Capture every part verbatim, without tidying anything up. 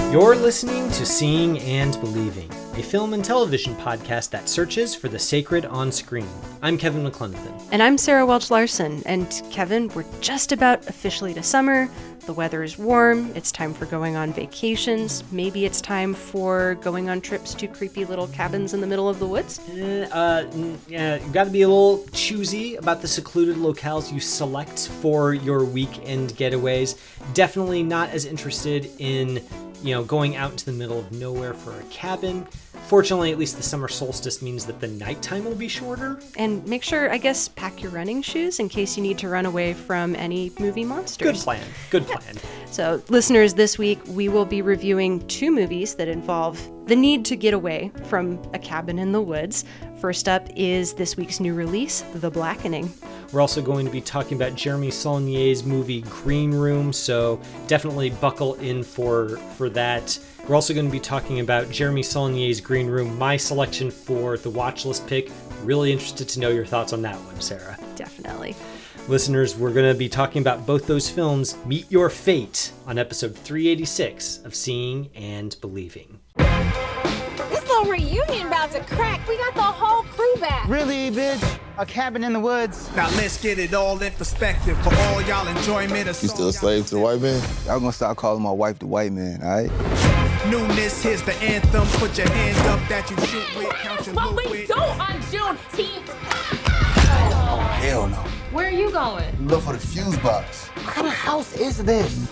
You're listening to Seeing and Believing, a film and television podcast that searches for the sacred on screen. I'm Kevin McLenathan. And I'm Sarah Welch Larson. And Kevin, we're just about officially to summer. The weather is warm. It's time for going on vacations. Maybe it's time for going on trips to creepy little cabins in the middle of the woods. Uh, uh, yeah, you've got to be a little choosy about the secluded locales you select for your weekend getaways. Definitely not as interested in, you know, going out into the middle of nowhere for a cabin. Fortunately, at least the summer solstice means that the nighttime will be shorter. And make sure, I guess, pack your running shoes in case you need to run away from any movie monsters. Good plan. Good plan. Yeah. So, listeners, this week we will be reviewing two movies that involve the need to get away from a cabin in the woods. First up is this week's new release, The Blackening. We're also going to be talking about Jeremy Saulnier's movie Green Room, so definitely buckle in for, for that. We're also going to be talking about Jeremy Saulnier's Green Room, my selection for the watch list pick. Really interested to know your thoughts on that one, Sarah. Definitely. Listeners, we're going to be talking about both those films, Meet Your Fate, on episode three eighty-six of Seeing and Believing. This little reunion about to crack. We got the whole crew back. Really, bitch? A cabin in the woods. Now let's get it all in perspective for all y'all enjoyment. You still a slave to the white man? Y'all gonna start calling my wife the white man, all right? Newness, here's the anthem. Put your hands up that you shoot with. Count your But loot we with. do on Juneteenth. Oh, hell no. Where are you going? Look for the fuse box. What kind of house is this?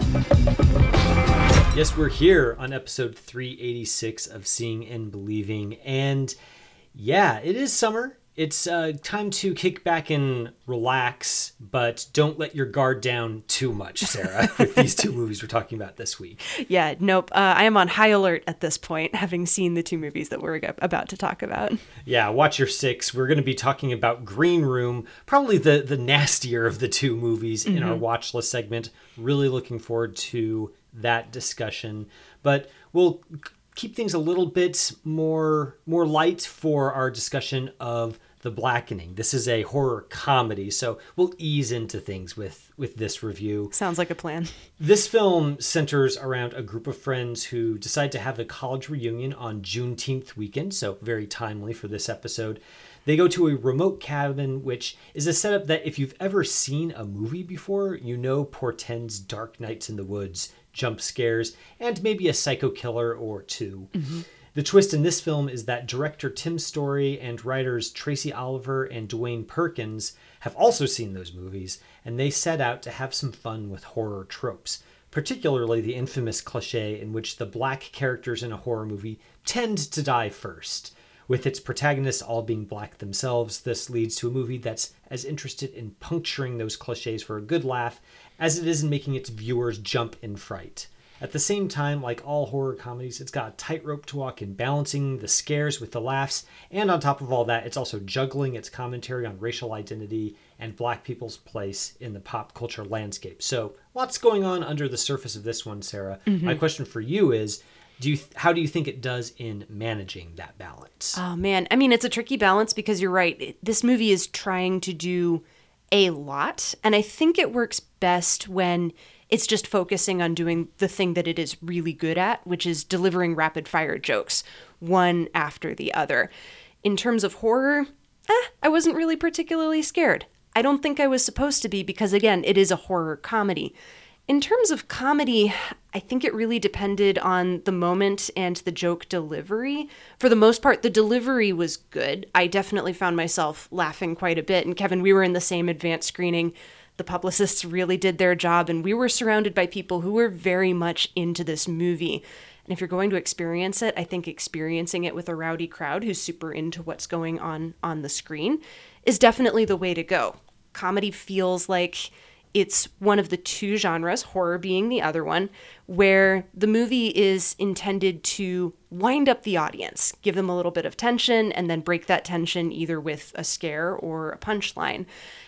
Yes, we're here on episode three eighty-six of Seeing and Believing, and yeah, it is summer. It's uh, time to kick back and relax, but don't let your guard down too much, Sarah, with these two movies we're talking about this week. Yeah, nope. Uh, I am on high alert at this point, having seen the two movies that we're about to talk about. Yeah, watch your six. We're going to be talking about Green Room, probably the, the nastier of the two movies mm-hmm. in our watch list segment. Really looking forward to that discussion, but we'll keep things a little bit more more light for our discussion of The Blackening. This is a horror comedy, so we'll ease into things with with this review. Sounds like a plan. This film centers around a group of friends who decide to have a college reunion on Juneteenth weekend, so very timely for this episode. They go to a remote cabin, which is a setup that if you've ever seen a movie before, you know portends dark nights in the woods, jump scares, and maybe a psycho killer or two. Mm-hmm. The twist in this film is that director Tim Story and writers Tracy Oliver and Dwayne Perkins have also seen those movies, and they set out to have some fun with horror tropes, particularly the infamous cliche in which the black characters in a horror movie tend to die first. With its protagonists all being black themselves, this leads to a movie that's as interested in puncturing those cliches for a good laugh as it is in making its viewers jump in fright. At the same time, like all horror comedies, it's got a tightrope to walk in balancing the scares with the laughs, and on top of all that, it's also juggling its commentary on racial identity and black people's place in the pop culture landscape. So, lots going on under the surface of this one, Sarah. Mm-hmm. My question for you is, Do you, how do you think it does in managing that balance? Oh, man. I mean, it's a tricky balance because you're right. This movie is trying to do a lot. And I think it works best when it's just focusing on doing the thing that it is really good at, which is delivering rapid fire jokes, one after the other. In terms of horror, eh, I wasn't really particularly scared. I don't think I was supposed to be because, again, it is a horror comedy. In terms of comedy, I think it really depended on the moment and the joke delivery. For the most part, the delivery was good. I definitely found myself laughing quite a bit. And Kevin, we were in the same advanced screening. The publicists really did their job, and we were surrounded by people who were very much into this movie. And if you're going to experience it, I think experiencing it with a rowdy crowd who's super into what's going on on the screen is definitely the way to go. Comedy feels like it's one of the two genres, horror being the other one, where the movie is intended to wind up the audience, give them a little bit of tension, and then break that tension either with a scare or a punchline.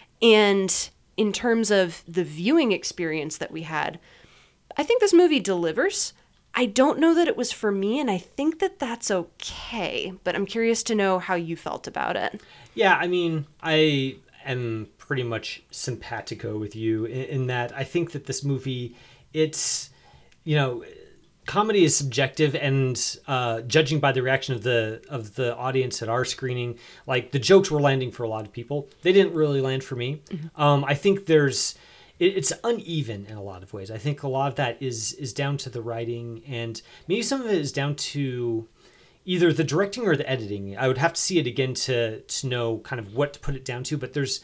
And in terms of the viewing experience that we had, I think this movie delivers. I don't know that it was for me, and I think that that's okay, but I'm curious to know how you felt about it. Yeah, I mean, I am pretty much simpatico with you in, in that I think that this movie, it's, you know, comedy is subjective, and uh, judging by the reaction of the of the audience at our screening, like the jokes were landing for a lot of people. They didn't really land for me. Mm-hmm. Um, I think there's it, it's uneven in a lot of ways. I think a lot of that is is down to the writing, and maybe some of it is down to either the directing or the editing. I would have to see it again to to know kind of what to put it down to. But there's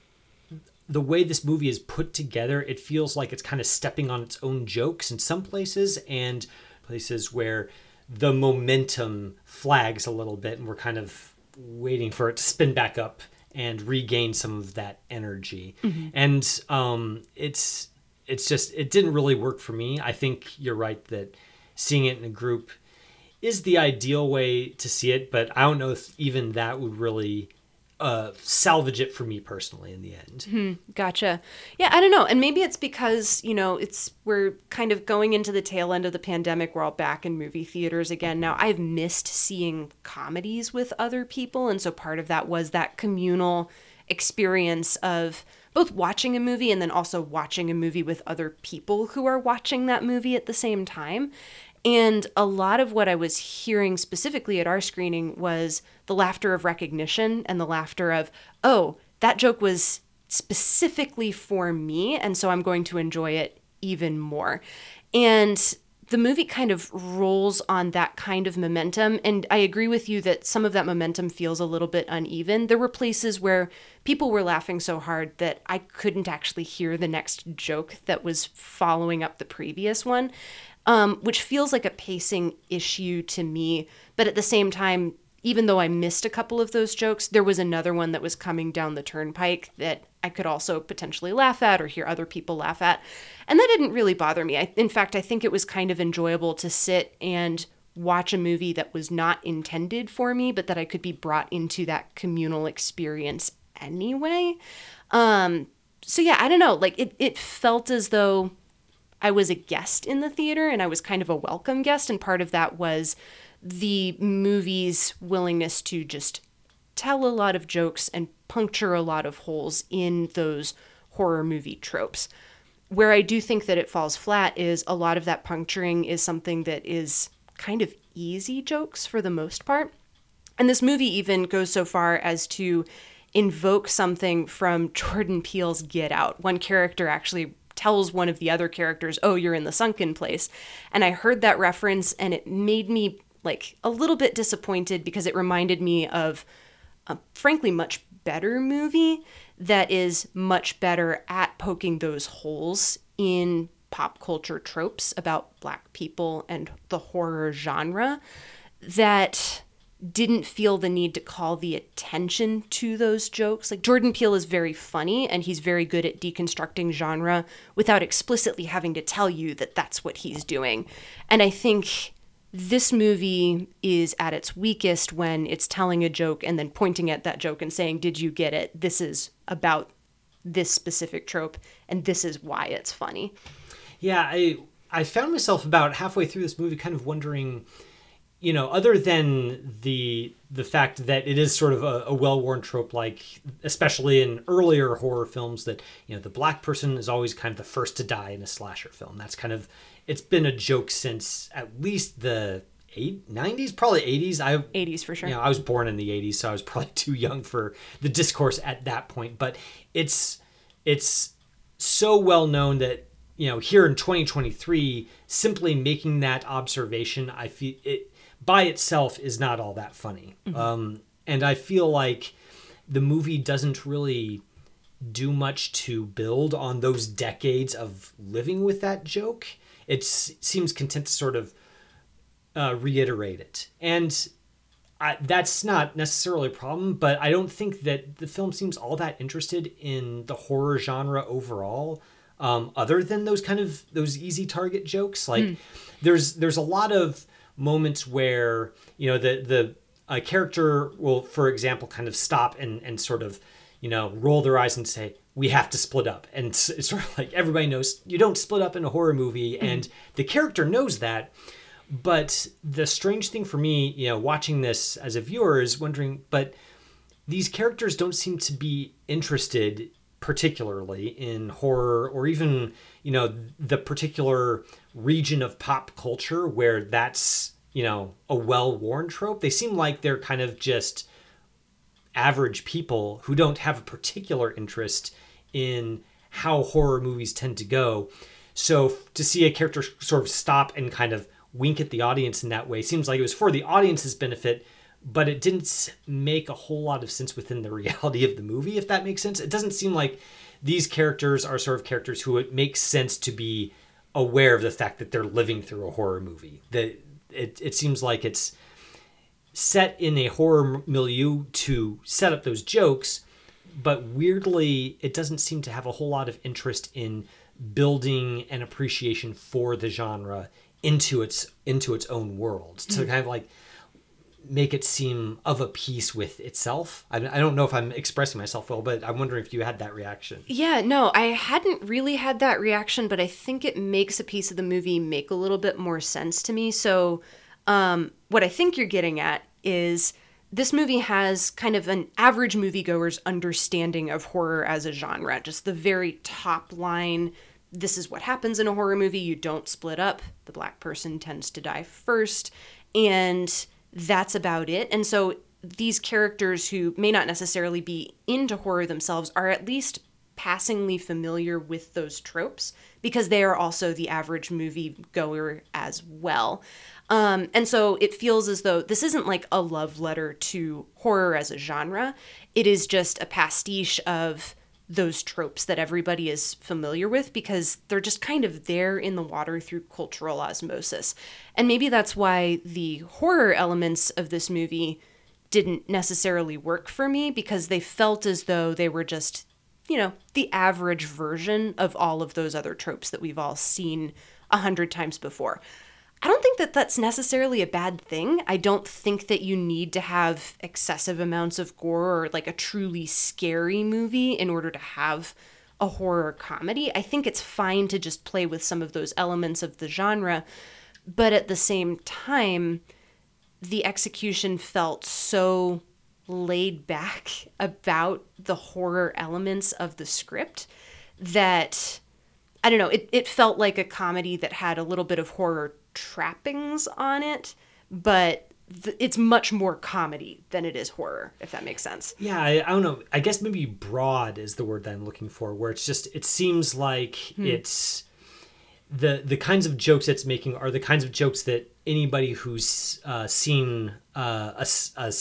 the way this movie is put together, it feels like it's kind of stepping on its own jokes in some places, and places where the momentum flags a little bit, and we're kind of waiting for it to spin back up and regain some of that energy. Mm-hmm. And um, it's it's just, it didn't really work for me. I think you're right that seeing it in a group is the ideal way to see it, but I don't know if even that would really Uh, salvage it for me personally in the end. Hmm, gotcha. Yeah, I don't know. And maybe it's because, you know, it's we're kind of going into the tail end of the pandemic. We're all back in movie theaters again. Now, I've missed seeing comedies with other people. And so part of that was that communal experience of both watching a movie and then also watching a movie with other people who are watching that movie at the same time. And a lot of what I was hearing specifically at our screening was the laughter of recognition and the laughter of, oh, that joke was specifically for me, and so I'm going to enjoy it even more. And the movie kind of rolls on that kind of momentum, and I agree with you that some of that momentum feels a little bit uneven. There were places where people were laughing so hard that I couldn't actually hear the next joke that was following up the previous one. Um, which feels like a pacing issue to me. But at the same time, even though I missed a couple of those jokes, there was another one that was coming down the turnpike that I could also potentially laugh at or hear other people laugh at. And that didn't really bother me. I, in fact, I think it was kind of enjoyable to sit and watch a movie that was not intended for me, but that I could be brought into that communal experience anyway. Um, so yeah, I don't know. Like it, it felt as though I was a guest in the theater, and I was kind of a welcome guest, and part of that was the movie's willingness to just tell a lot of jokes and puncture a lot of holes in those horror movie tropes. Where I do think that it falls flat is a lot of that puncturing is something that is kind of easy jokes for the most part. And this movie even goes so far as to invoke something from Jordan Peele's Get Out. One character actually tells one of the other characters, oh, you're in the sunken place. And I heard that reference and it made me like a little bit disappointed because it reminded me of a frankly much better movie that is much better at poking those holes in pop culture tropes about Black people and the horror genre that didn't feel the need to call the attention to those jokes. Like Jordan Peele is very funny and he's very good at deconstructing genre without explicitly having to tell you that that's what he's doing. And I think this movie is at its weakest when it's telling a joke and then pointing at that joke and saying, did you get it? This is about this specific trope and this is why it's funny. Yeah, I I found myself about halfway through this movie kind of wondering, you know, other than the the fact that it is sort of a, a well-worn trope, like especially in earlier horror films, that, you know, the Black person is always kind of the first to die in a slasher film. That's kind of, it's been a joke since at least the eight, nineties, probably eighties. I eighties for sure. You know, I was born in the eighties, so I was probably too young for the discourse at that point. But it's it's so well known that, you know, here in twenty twenty-three, simply making that observation, I feel it by itself is not all that funny. Mm-hmm. Um, and I feel like the movie doesn't really do much to build on those decades of living with that joke. It seems content to sort of uh, reiterate it. And I, that's not necessarily a problem, but I don't think that the film seems all that interested in the horror genre overall, um, other than those kind of, those easy target jokes. Like mm. there's, there's a lot of moments where, you know, the the uh, character will, for example, kind of stop and, and sort of, you know, roll their eyes and say, we have to split up. And it's, it's sort of like everybody knows you don't split up in a horror movie. Mm-hmm. And the character knows that. But the strange thing for me, you know, watching this as a viewer is wondering, but these characters don't seem to be interested particularly in horror, or even, you know, the particular region of pop culture where that's, you know, a well-worn trope. They seem like they're kind of just average people who don't have a particular interest in how horror movies tend to go. So to see a character sort of stop and kind of wink at the audience in that way seems like it was for the audience's benefit, but it didn't make a whole lot of sense within the reality of the movie, if that makes sense. It doesn't seem like these characters are sort of characters who it makes sense to be aware of the fact that they're living through a horror movie. That it, it seems like it's set in a horror milieu to set up those jokes, but weirdly, it doesn't seem to have a whole lot of interest in building an appreciation for the genre into its into its own world, to mm-hmm. kind of like make it seem of a piece with itself. I, I don't know if I'm expressing myself well, but I'm wondering if you had that reaction. Yeah, no, I hadn't really had that reaction, but I think it makes a piece of the movie make a little bit more sense to me. So um, what I think you're getting at is this movie has kind of an average moviegoer's understanding of horror as a genre, just the very top line. This is what happens in a horror movie. You don't split up. The black person tends to die first. And that's about it. And so these characters who may not necessarily be into horror themselves are at least passingly familiar with those tropes because they are also the average movie goer as well. Um, and so it feels as though this isn't like a love letter to horror as a genre. It is just a pastiche of those tropes that everybody is familiar with because they're just kind of there in the water through cultural osmosis. And maybe that's why the horror elements of this movie didn't necessarily work for me, because they felt as though they were just, you know, the average version of all of those other tropes that we've all seen a hundred times before. I don't think that that's necessarily a bad thing. I don't think that you need to have excessive amounts of gore or like a truly scary movie in order to have a horror comedy. I think it's fine to just play with some of those elements of the genre, but at the same time, the execution felt so laid back about the horror elements of the script that, I don't know, it, it felt like a comedy that had a little bit of horror trappings on it, but th- it's much more comedy than it is horror, if that makes sense. Yeah, I, I don't know. I guess maybe broad is the word that I'm looking for, where it's just, it seems like hmm. it's the the kinds of jokes it's making are the kinds of jokes that anybody who's uh, seen uh, a, a,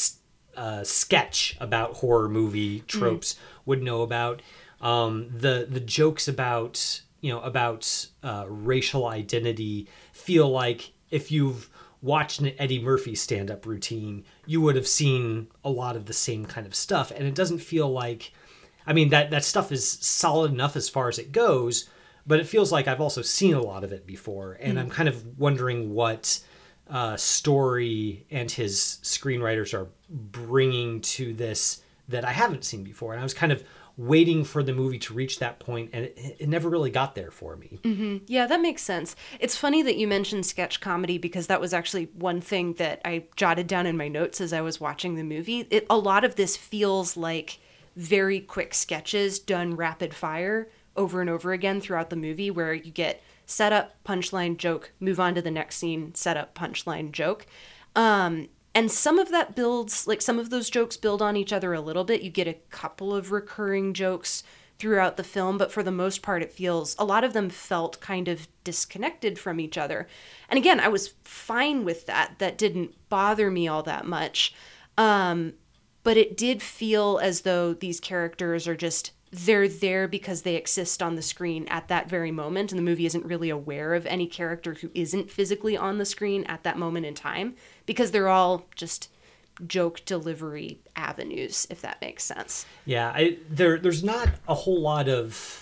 a sketch about horror movie tropes mm. would know about. Um, the the jokes about you know about uh, racial identity feel like if you've watched an Eddie Murphy stand-up routine, you would have seen a lot of the same kind of stuff. And it doesn't feel like, I mean, that, that stuff is solid enough as far as it goes, but it feels like I've also seen a lot of it before. And mm. I'm kind of wondering what uh, Story and his screenwriters are bringing to this that I haven't seen before. And I was kind of waiting for the movie to reach that point, and it, it never really got there for me. Mm-hmm. Yeah, that makes sense. It's funny that you mentioned sketch comedy, because that was actually one thing that I jotted down in my notes as I was watching the movie. It, a lot of this feels like very quick sketches done rapid fire over and over again throughout the movie, where you get setup, punchline, joke, move on to the next scene, setup, punchline, joke. Um, And some of that builds, like some of those jokes build on each other a little bit. You get a couple of recurring jokes throughout the film, but for the most part, it feels, a lot of them felt kind of disconnected from each other. And again, I was fine with that. That didn't bother me all that much. Um, but it did feel as though these characters are just, they're there because they exist on the screen at that very moment, and the movie isn't really aware of any character who isn't physically on the screen at that moment in time, because they're all just joke delivery avenues, if that makes sense. Yeah, I, there there's not a whole lot of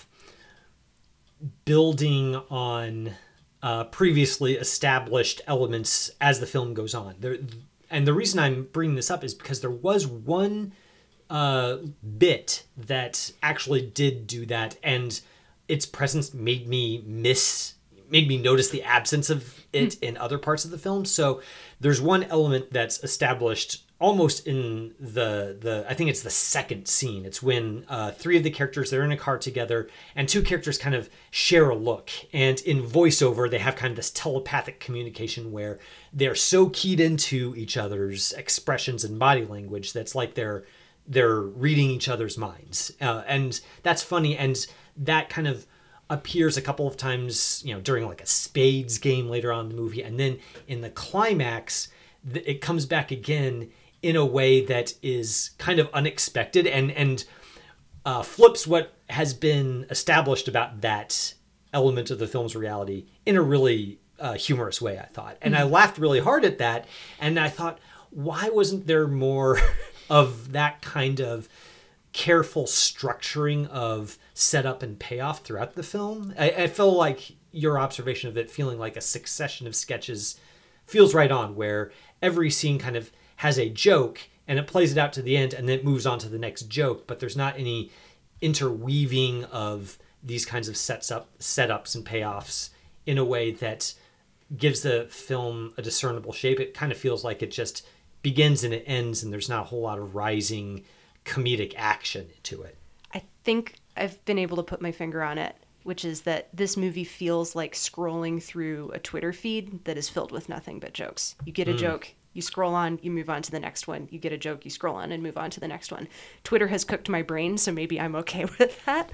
building on uh, previously established elements as the film goes on. There, and the reason I'm bringing this up is because there was one uh, bit that actually did do that, and its presence made me miss, made me notice the absence of it in other parts of the film. So there's one element that's established almost in the the I think it's the second scene. It's when uh, three of the characters, they're in a car together, and two characters kind of share a look. And in voiceover, they have kind of this telepathic communication where they're so keyed into each other's expressions and body language that's like they're they're reading each other's minds, uh, and that's funny. And that kind of appears a couple of times, you know, during like a spades game later on in the movie, and then in the climax, it comes back again in a way that is kind of unexpected and and uh, flips what has been established about that element of the film's reality in a really uh, humorous way, I thought. And mm-hmm. I laughed really hard at that. And I thought, why wasn't there more of that kind of careful structuring of setup and payoff throughout the film? I, I feel like your observation of it feeling like a succession of sketches feels right on, where every scene kind of has a joke and it plays it out to the end and then it moves on to the next joke, but there's not any interweaving of these kinds of sets up setups and payoffs in a way that gives the film a discernible shape. It kind of feels like it just begins and it ends, and there's not a whole lot of rising comedic action to it. I think I've been able to put my finger on it, which is that this movie feels like scrolling through a Twitter feed that is filled with nothing but jokes. You get a mm. joke, you scroll on, you move on to the next one. You get a joke, you scroll on and move on to the next one. Twitter has cooked my brain, so maybe I'm okay with that.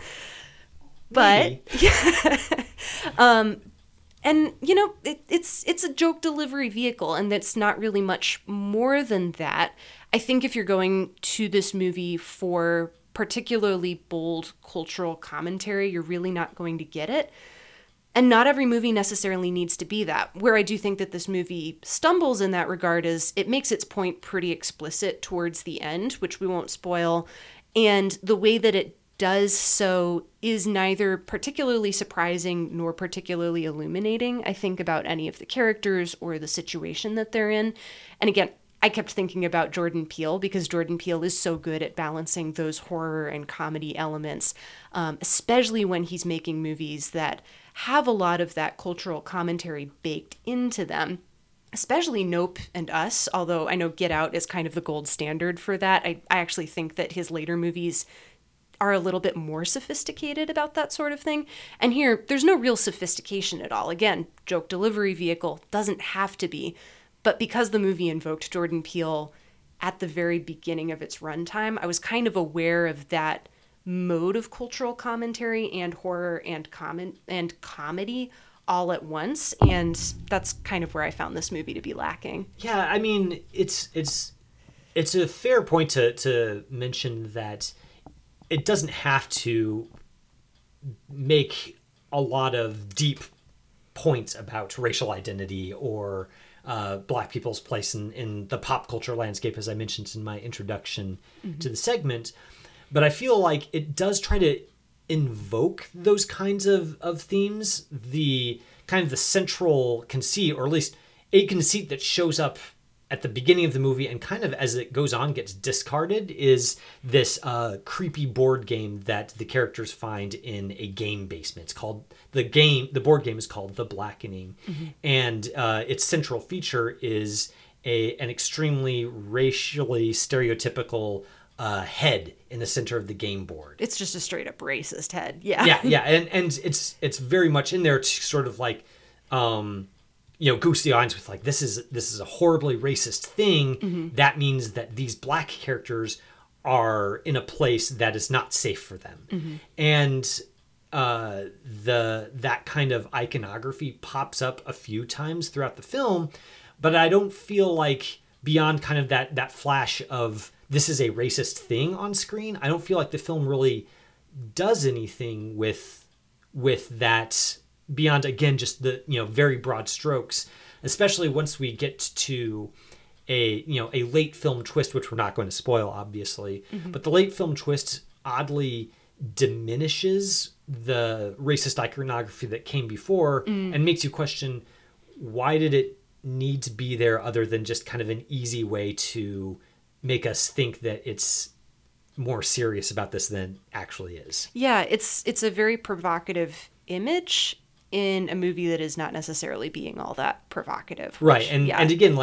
But yeah. um, and you know, it, it's it's a joke delivery vehicle, and that's not really much more than that. I think if you're going to this movie for particularly bold cultural commentary, you're really not going to get it. And not every movie necessarily needs to be that. Where I do think that this movie stumbles in that regard is it makes its point pretty explicit towards the end, which we won't spoil. And the way that it does so is neither particularly surprising nor particularly illuminating, I think, about any of the characters or the situation that they're in. And again, I kept thinking about Jordan Peele because Jordan Peele is so good at balancing those horror and comedy elements, um, especially when he's making movies that have a lot of that cultural commentary baked into them, especially Nope and Us, although I know Get Out is kind of the gold standard for that. I, I actually think that his later movies are a little bit more sophisticated about that sort of thing. And here, there's no real sophistication at all. Again, joke delivery vehicle, doesn't have to be. But because the movie invoked Jordan Peele at the very beginning of its runtime, I was kind of aware of that mode of cultural commentary and horror and comment and comedy all at once, and that's kind of where I found this movie to be lacking. Yeah, I mean, it's it's it's a fair point to to mention that it doesn't have to make a lot of deep points about racial identity or uh, Black people's place in, in the pop culture landscape, as I mentioned in my introduction mm-hmm. to the segment. But I feel like it does try to invoke those kinds of, of themes. The kind of the central conceit, or at least a conceit that shows up at the beginning of the movie and kind of as it goes on gets discarded, is this uh, creepy board game that the characters find in a game basement. It's called the game. The board game is called The Blackening, mm-hmm. and uh, its central feature is a an extremely racially stereotypical uh, head in the center of the game board. It's just a straight up racist head. Yeah. Yeah. Yeah. And, and it's, it's very much in there to sort of like, um, you know, goose the audience with like, this is, this is a horribly racist thing. Mm-hmm. That means that these Black characters are in a place that is not safe for them. Mm-hmm. And, uh, the, that kind of iconography pops up a few times throughout the film, but I don't feel like beyond kind of that, that flash of, this is a racist thing on screen, I don't feel like the film really does anything with with that beyond, again, just the, you know, very broad strokes, especially once we get to a, you know, a late film twist, which we're not going to spoil, obviously, mm-hmm. but the late film twist oddly diminishes the racist iconography that came before mm. and makes you question, why did it need to be there other than just kind of an easy way to make us think that it's more serious about this than actually is. Yeah, it's it's a very provocative image in a movie that is not necessarily being all that provocative. Right, which, and yeah. and again, like,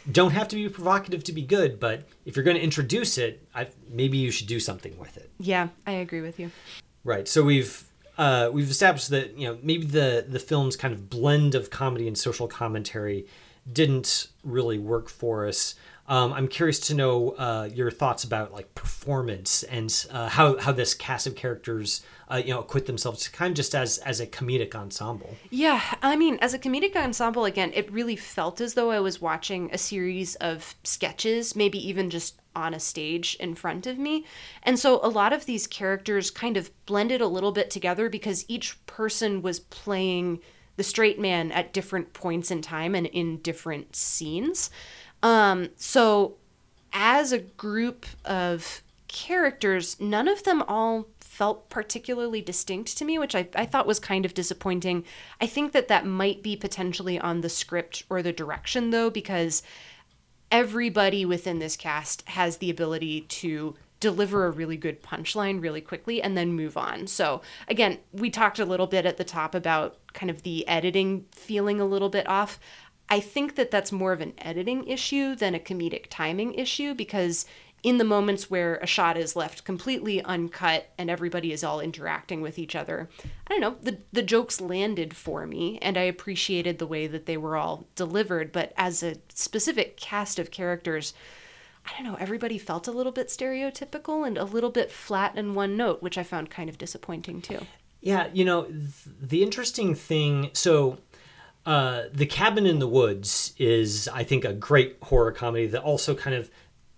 don't have to be provocative to be good, but if you're going to introduce it, I, maybe you should do something with it. Yeah, I agree with you. Right. So we've uh, we've established that, you know, maybe the the film's kind of blend of comedy and social commentary didn't really work for us. Um, I'm curious to know uh, your thoughts about like performance and uh, how how this cast of characters uh, you know acquit themselves kind of just as as a comedic ensemble. Yeah, I mean, as a comedic ensemble, again, it really felt as though I was watching a series of sketches, maybe even just on a stage in front of me. And so a lot of these characters kind of blended a little bit together because each person was playing the straight man at different points in time and in different scenes. Um, so as a group of characters, none of them all felt particularly distinct to me, which I, I thought was kind of disappointing. I think that that might be potentially on the script or the direction, though, because everybody within this cast has the ability to deliver a really good punchline really quickly and then move on. So again, we talked a little bit at the top about kind of the editing feeling a little bit off. I think that that's more of an editing issue than a comedic timing issue, because in the moments where a shot is left completely uncut and everybody is all interacting with each other, I don't know, the the jokes landed for me and I appreciated the way that they were all delivered. But as a specific cast of characters, I don't know, everybody felt a little bit stereotypical and a little bit flat in one note, which I found kind of disappointing too. Yeah, you know, th- the interesting thing, so uh, The Cabin in the Woods is, I think, a great horror comedy that also kind of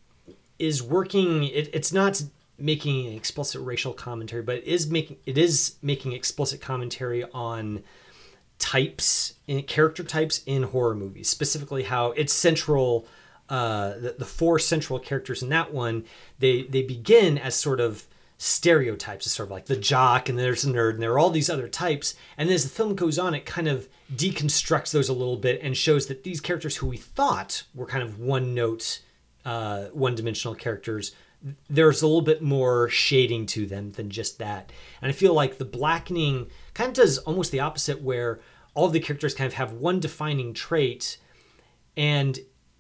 is working, it, it's not making an explicit racial commentary, but it is making it is making explicit commentary on types, in, character types in horror movies, specifically how it's central. Uh, the, the four central characters in that one, they they begin as sort of stereotypes. It's sort of like the jock, and there's the nerd, and there are all these other types. And as the film goes on, it kind of deconstructs those a little bit and shows that these characters who we thought were kind of one note, uh, one-dimensional characters, there's a little bit more shading to them than just that. And I feel like The Blackening kind of does almost the opposite, where all of the characters kind of have one defining trait, and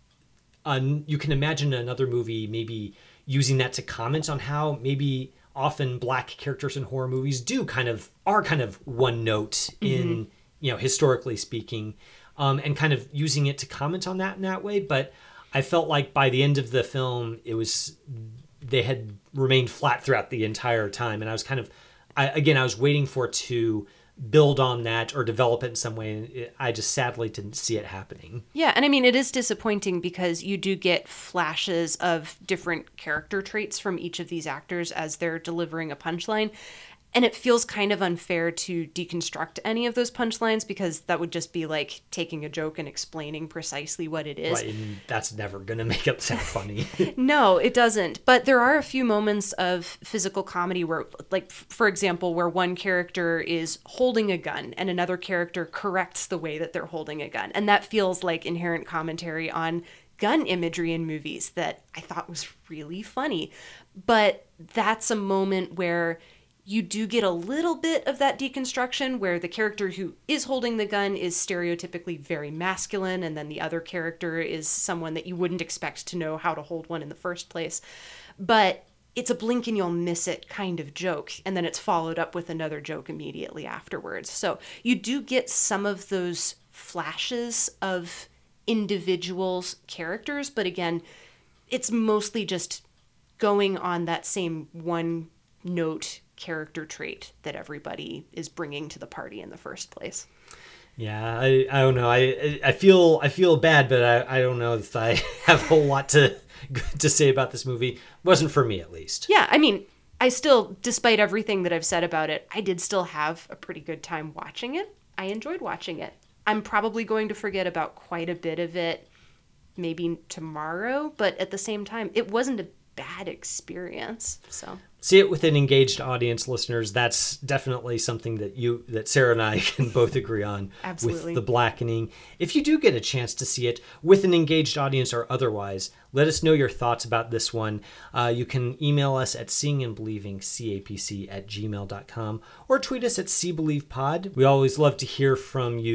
uh, you can imagine another movie maybe using that to comment on how maybe often black characters in horror movies do kind of are kind of one note in, mm-hmm. you know, historically speaking, um, and kind of using it to comment on that in that way. But I felt like by the end of the film, it was, they had remained flat throughout the entire time. And I was kind of, I, again, I was waiting for it to build on that or develop it in some way. And it, I just sadly didn't see it happening. Yeah. And I mean, it is disappointing because you do get flashes of different character traits from each of these actors as they're delivering a punchline. And it feels kind of unfair to deconstruct any of those punchlines, because that would just be like taking a joke and explaining precisely what it is. Right, and that's never going to make it sound funny. No, it doesn't. But there are a few moments of physical comedy where, like, for example, where one character is holding a gun and another character corrects the way that they're holding a gun. And that feels like inherent commentary on gun imagery in movies that I thought was really funny. But that's a moment where you do get a little bit of that deconstruction where the character who is holding the gun is stereotypically very masculine, and then the other character is someone that you wouldn't expect to know how to hold one in the first place. But it's a blink and you'll miss it kind of joke, and then it's followed up with another joke immediately afterwards. So you do get some of those flashes of individuals' characters, but again, it's mostly just going on that same one note character trait that everybody is bringing to the party in the first place. Yeah, I, I don't know. I I feel I feel bad, but I, I don't know if I have a whole lot to to say about this movie. It wasn't for me, at least. Yeah, I mean, I still, despite everything that I've said about it, I did still have a pretty good time watching it. I enjoyed watching it. I'm probably going to forget about quite a bit of it maybe tomorrow, but at the same time, it wasn't a bad experience. So see it with an engaged audience, listeners. That's definitely something that you that Sarah and I can both agree on. Absolutely. With The Blackening. If you do get a chance to see it with an engaged audience or otherwise, let us know your thoughts about this one. Uh, you can email us at seeing and believing capc at gmail dot com or tweet us at cbelievepod. We always love to hear from you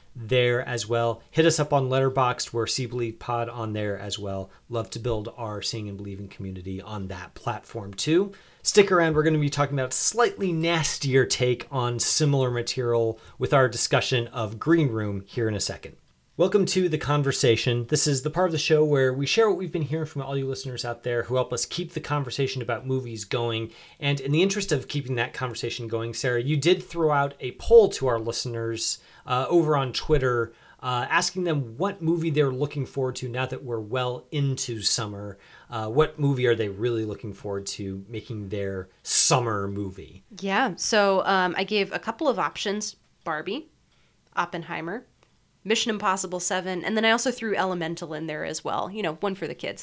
there as well. Hit us up on Letterboxd. We're See Believe Pod on there as well. Love to build our Seeing and Believing community on that platform too. Stick around. We're going to be talking about a slightly nastier take on similar material with our discussion of Green Room here in a second. Welcome to The Conversation. This is the part of the show where we share what we've been hearing from all you listeners out there who help us keep the conversation about movies going. And in the interest of keeping that conversation going, Sarah, you did throw out a poll to our listeners uh, over on Twitter, uh, asking them what movie they're looking forward to now that we're well into summer. Uh, what movie are they really looking forward to making their summer movie? Yeah, so um, I gave a couple of options: Barbie, Oppenheimer, Mission Impossible seven, and then I also threw Elemental in there as well, you know, one for the kids.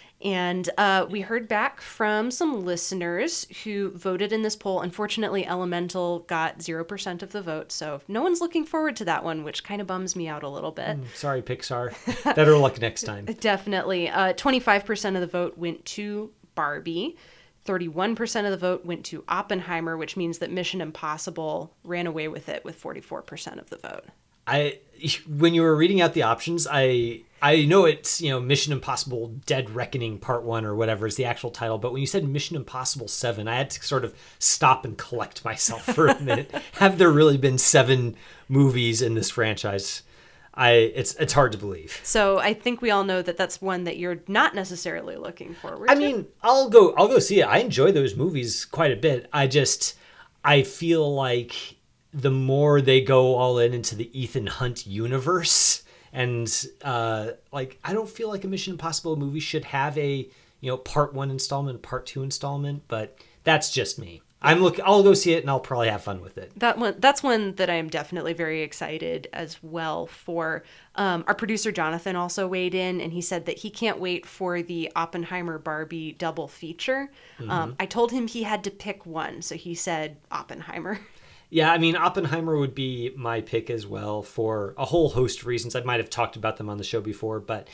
And uh, we heard back from some listeners who voted in this poll. Unfortunately, Elemental got zero percent of the vote, so no one's looking forward to that one, which kind of bums me out a little bit. Mm, sorry, Pixar. Better luck next time. Definitely. Uh, twenty-five percent of the vote went to Barbie. thirty-one percent of the vote went to Oppenheimer, which means that Mission Impossible ran away with it with forty-four percent of the vote. I, when you were reading out the options, I I know it's, you know, Mission Impossible Dead Reckoning Part One or whatever is the actual title, but when you said Mission Impossible Seven, I had to sort of stop and collect myself for a minute. Have there really been seven movies in this franchise? I it's it's hard to believe. So I think we all know that that's one that you're not necessarily looking forward I to. mean, I'll go I'll go see it. I enjoy those movies quite a bit. I just I feel like the more they go all in into the Ethan Hunt universe, and uh, like I don't feel like a Mission Impossible movie should have a, you know, part one installment, part two installment, but that's just me. I'm look. I'll go see it and I'll probably have fun with it. That one, that's one that I am definitely very excited as well for. Um, our producer Jonathan also weighed in, and he said that he can't wait for the Oppenheimer Barbie double feature. Mm-hmm. Um, I told him he had to pick one, so he said Oppenheimer. Yeah, I mean, Oppenheimer would be my pick as well for a whole host of reasons. I might have talked about them on the show before, but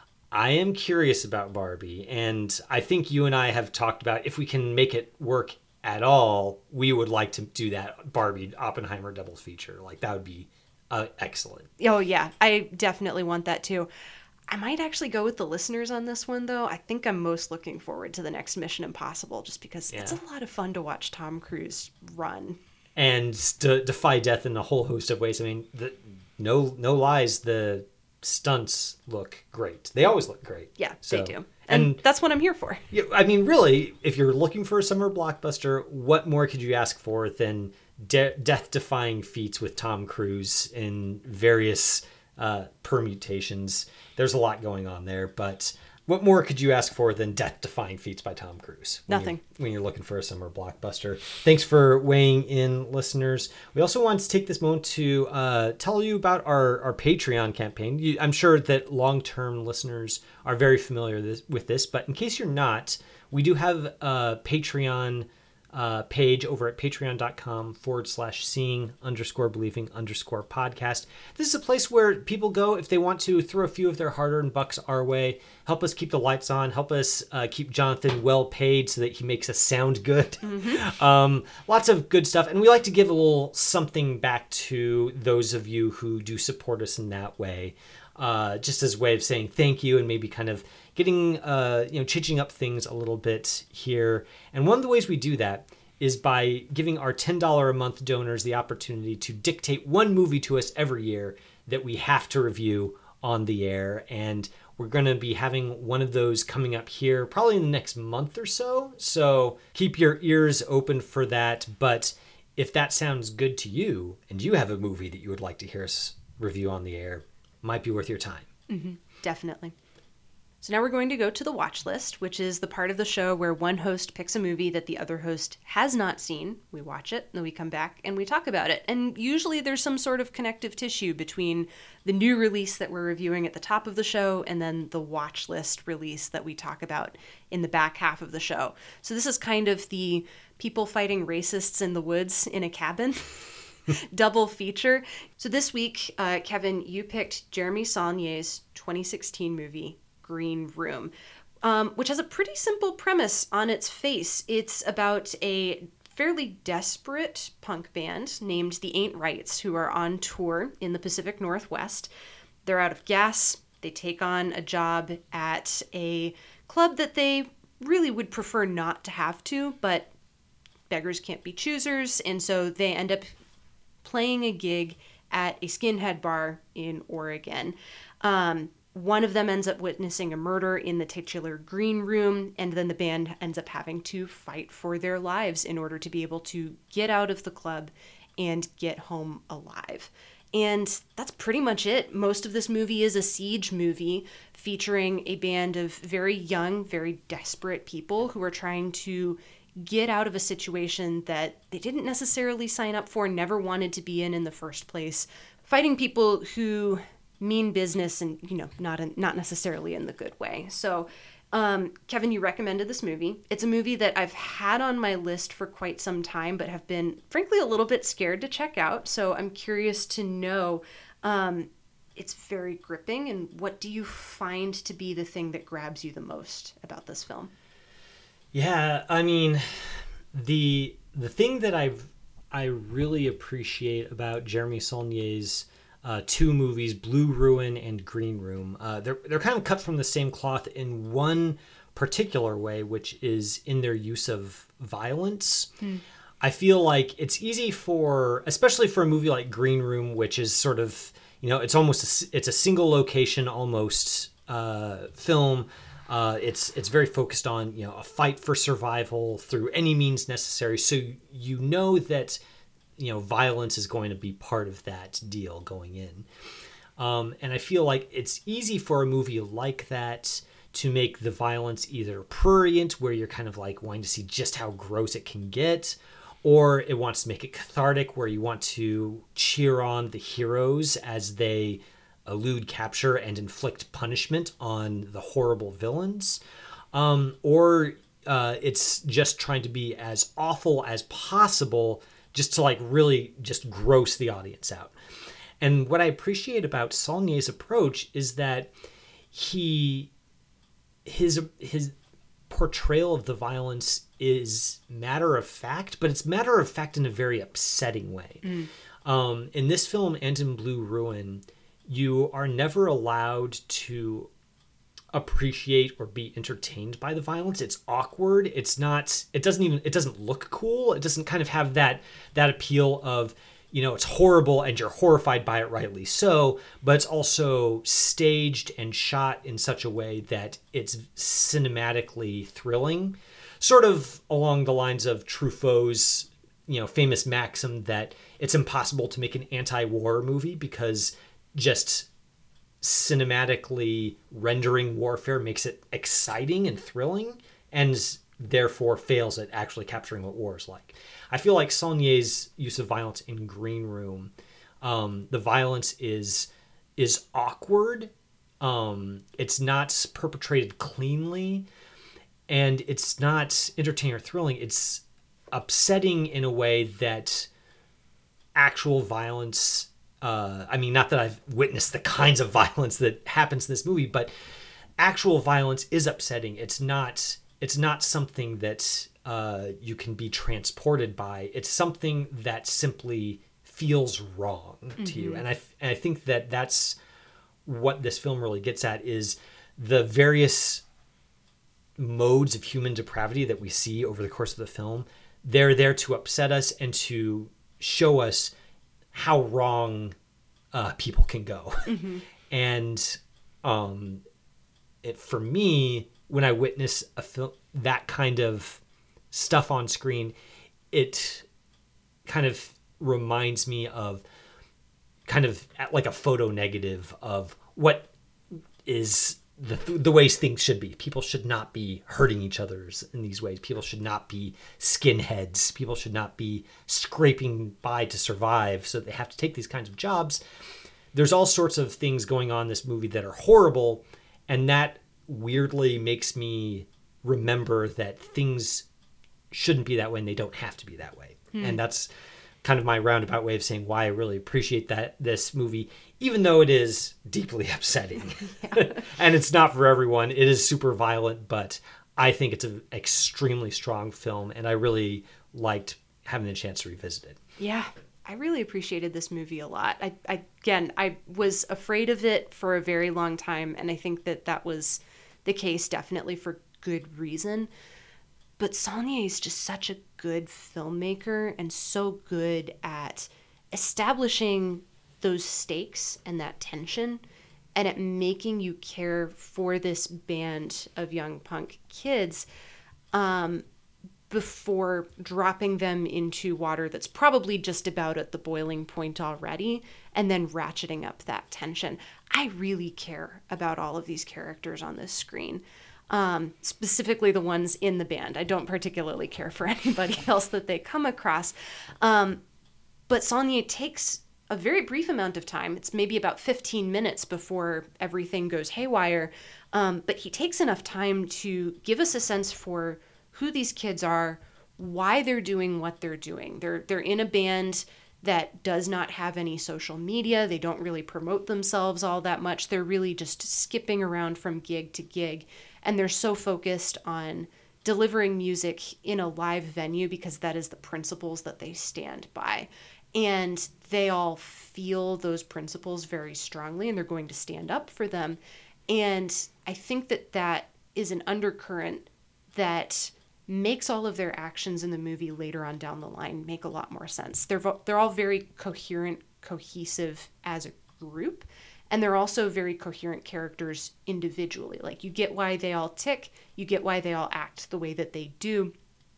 I am curious about Barbie, and I think you and I have talked about if we can make it work at all, we would like to do that Barbie Oppenheimer double feature. Like, that would be uh, excellent. Oh, yeah, I definitely want that too. I might actually go with the listeners on this one, though. I think I'm most looking forward to the next Mission Impossible, just because yeah. It's a lot of fun to watch Tom Cruise run. And to defy death in a whole host of ways. I mean, the, no no lies, the stunts look great. They always look great. Yeah, so, they do. And, and that's what I'm here for. Yeah, I mean, really, if you're looking for a summer blockbuster, what more could you ask for than de- death-defying feats with Tom Cruise in various uh, permutations? There's a lot going on there, but what more could you ask for than death-defying feats by Tom Cruise? When Nothing. You're, when you're looking for a summer blockbuster. Thanks for weighing in, listeners. We also want to take this moment to uh, tell you about our, our Patreon campaign. You, I'm sure that long-term listeners are very familiar this, with this, but in case you're not, we do have a Patreon uh, page over at patreon.com forward slash seeing underscore believing underscore podcast. This is a place where people go if they want to throw a few of their hard-earned bucks our way, help us keep the lights on, help us uh, keep Jonathan well paid so that he makes us sound good. Mm-hmm. Um, lots of good stuff. And we like to give a little something back to those of you who do support us in that way. Uh, just as a way of saying thank you and maybe kind of getting, uh, you know, changing up things a little bit here. And one of the ways we do that is by giving our ten dollars a month donors the opportunity to dictate one movie to us every year that we have to review on the air. And we're going to be having one of those coming up here probably in the next month or so. So keep your ears open for that. But if that sounds good to you and you have a movie that you would like to hear us review on the air, might be worth your time. Mm-hmm. Definitely. So now we're going to go to the watch list, which is the part of the show where one host picks a movie that the other host has not seen. We watch it, then we come back and we talk about it. And usually there's some sort of connective tissue between the new release that we're reviewing at the top of the show and then the watch list release that we talk about in the back half of the show. So this is kind of the people fighting racists in the woods in a cabin. Double feature. So this week, uh, Kevin, you picked Jeremy Saulnier's twenty sixteen movie, Green Room, um, which has a pretty simple premise on its face. It's about a fairly desperate punk band named the Ain't Rights, who are on tour in the Pacific Northwest. They're out of gas. They take on a job at a club that they really would prefer not to have to, but beggars can't be choosers, and so they end up playing a gig at a skinhead bar in Oregon. Um, one of them ends up witnessing a murder in the titular green room, and then the band ends up having to fight for their lives in order to be able to get out of the club and get home alive. And that's pretty much it. Most of this movie is a siege movie featuring a band of very young, very desperate people who are trying to get out of a situation that they didn't necessarily sign up for, never wanted to be in in the first place, fighting people who mean business and, you know, not in, not necessarily in the good way. So, um, Kevin, you recommended this movie. It's a movie that I've had on my list for quite some time, but have been, frankly, a little bit scared to check out. So I'm curious to know, um, it's very gripping. And what do you find to be the thing that grabs you the most about this film? Yeah, I mean, the the thing that I've I really appreciate about Jeremy Saulnier's uh, two movies, Blue Ruin and Green Room, uh, they're they're kind of cut from the same cloth in one particular way, which is in their use of violence. Hmm. I feel like it's easy for, especially for a movie like Green Room, which is sort of, you know, it's almost a, it's a single location almost uh, film. Uh, it's it's very focused on, you know, a fight for survival through any means necessary. So you know that, you know, violence is going to be part of that deal going in. Um, and I feel like it's easy for a movie like that to make the violence either prurient, where you're kind of like wanting to see just how gross it can get, or it wants to make it cathartic, where you want to cheer on the heroes as they elude capture and inflict punishment on the horrible villains. Um, or uh, it's just trying to be as awful as possible, just to like really just gross the audience out. And what I appreciate about Saulnier's approach is that he his his portrayal of the violence is matter of fact, but it's matter of fact in a very upsetting way. Mm. Um, in this film and in Blue Ruin, you are never allowed to appreciate or be entertained by the violence. It's awkward. It's not, it doesn't even, it doesn't look cool. It doesn't kind of have that, that appeal of, you know, it's horrible and you're horrified by it, rightly so, but it's also staged and shot in such a way that it's cinematically thrilling, sort of along the lines of Truffaut's, you know, famous maxim that it's impossible to make an anti-war movie because just cinematically rendering warfare makes it exciting and thrilling, and therefore fails at actually capturing what war is like. I feel like Saulnier's use of violence in Green Room, um, the violence is is awkward. Um, it's not perpetrated cleanly, and it's not entertaining or thrilling. It's upsetting in a way that actual violence, uh, I mean, not that I've witnessed the kinds of violence that happens in this movie, but actual violence is upsetting. It's not, it's not something that uh, you can be transported by. It's something that simply feels wrong mm-hmm. to you. And I, and I think that that's what this film really gets at, is the various modes of human depravity that we see over the course of the film. They're there to upset us and to show us how wrong uh, people can go. Mm-hmm. And um, it, for me, when I witness a film, that kind of stuff on screen, it kind of reminds me of kind of like a photo negative of what is the the ways things should be. People should not be hurting each other in these ways. People should not be skinheads. People should not be scraping by to survive, so they have to take these kinds of jobs. There's all sorts of things going on in this movie that are horrible, and that weirdly makes me remember that things shouldn't be that way and they don't have to be that way. Hmm. And that's kind of my roundabout way of saying why I really appreciate that this movie, even though it is deeply upsetting. And it's not for everyone. It is super violent, but I think it's an extremely strong film, and I really liked having the chance to revisit it. Yeah, I really appreciated this movie a lot. I, I again, I was afraid of it for a very long time, and I think that that was the case definitely for good reason. But Saulnier is just such a good filmmaker and so good at establishing those stakes and that tension and at making you care for this band of young punk kids um, before dropping them into water that's probably just about at the boiling point already and then ratcheting up that tension. I really care about all of these characters on this screen. Um, specifically the ones in the band. I don't particularly care for anybody else that they come across. Um, but Saulnier takes a very brief amount of time. It's maybe about fifteen minutes before everything goes haywire. Um, but he takes enough time to give us a sense for who these kids are, why they're doing what they're doing. They're, they're in a band that does not have any social media. They don't really promote themselves all that much. They're really just skipping around from gig to gig. And they're so focused on delivering music in a live venue because that is the principles that they stand by. And they all feel those principles very strongly, and they're going to stand up for them. And I think that that is an undercurrent that makes all of their actions in the movie later on down the line make a lot more sense. They're they're all very coherent, cohesive as a group. And they're also very coherent characters individually. Like, you get why they all tick, you get why they all act the way that they do.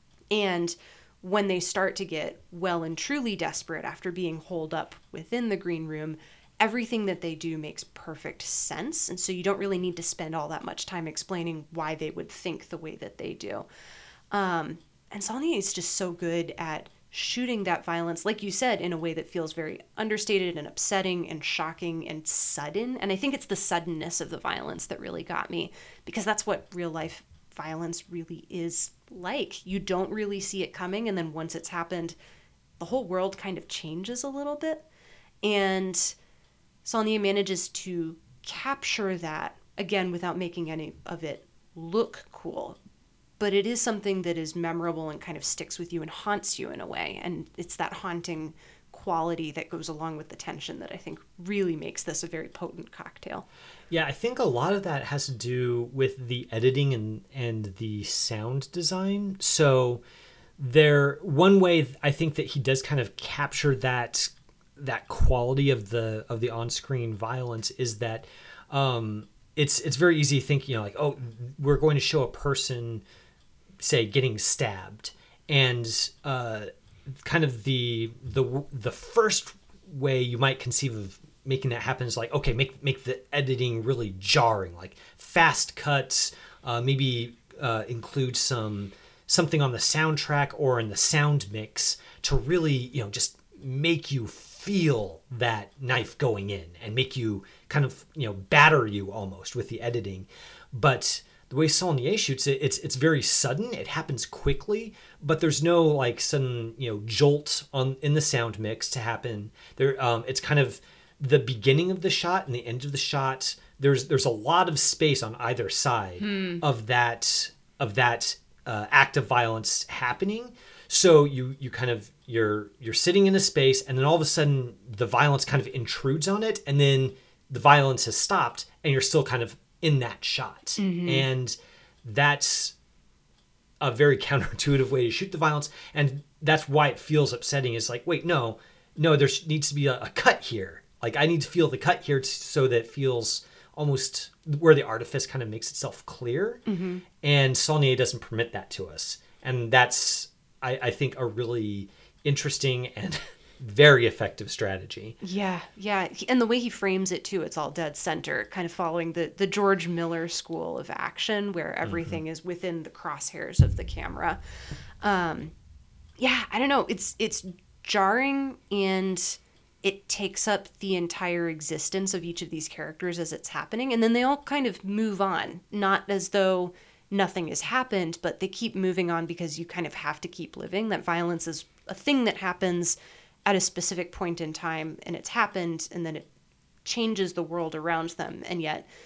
And when they start to get well and truly desperate after being holed up within the green room, everything that they do makes perfect sense. And so you don't really need to spend all that much time explaining why they would think the way that they do. Um, and Saulnier is just so good at shooting that violence, like you said, in a way that feels very understated and upsetting and shocking and sudden. And I think it's the suddenness of the violence that really got me, because that's what real life violence really is like. You don't really see it coming, and then once it's happened, the whole world kind of changes a little bit. And Saulnier manages to capture that, again, without making any of it look cool. But it is something that is memorable and kind of sticks with you and haunts you in a way. And it's that haunting quality that goes along with the tension that I think really makes this a very potent cocktail. Yeah, I think a lot of that has to do with the editing and, and the sound design. So there, one way I think that he does kind of capture that that quality of the of the on-screen violence is that um, it's it's very easy to think, you know, like, oh, we're going to show a person, say, getting stabbed, and uh, kind of the the the first way you might conceive of making that happen is like, okay, make make the editing really jarring, like fast cuts, uh, maybe uh, include some something on the soundtrack or in the sound mix to really, you know, just make you feel that knife going in and make you kind of, you know, batter you almost with the editing. But the way Saulnier shoots it, it's it's very sudden. It happens quickly, but there's no like sudden, you know, jolt on in the sound mix to happen. There, um, it's kind of the beginning of the shot and the end of the shot. There's there's a lot of space on either side hmm. of that of that uh, act of violence happening. So you you kind of you're you're sitting in a space, and then all of a sudden the violence kind of intrudes on it, and then the violence has stopped, and you're still kind of in that shot. Mm-hmm. And that's a very counterintuitive way to shoot the violence. And that's why it feels upsetting. It's like, wait, no, no, there needs to be a, a cut here. Like, I need to feel the cut here t- so that it feels almost where the artifice kind of makes itself clear. Mm-hmm. And Saulnier doesn't permit that to us. And that's, I, I think, a really interesting and very effective strategy. Yeah, yeah. And the way he frames it, too, it's all dead center, kind of following the, the George Miller school of action, where everything mm-hmm. is within the crosshairs of the camera. Um, yeah, I don't know. It's it's jarring, and it takes up the entire existence of each of these characters as it's happening. And then they all kind of move on, not as though nothing has happened, but they keep moving on because you kind of have to keep living. That violence is a thing that happens at a specific point in time, and it's happened, and then it changes the world around them. And yet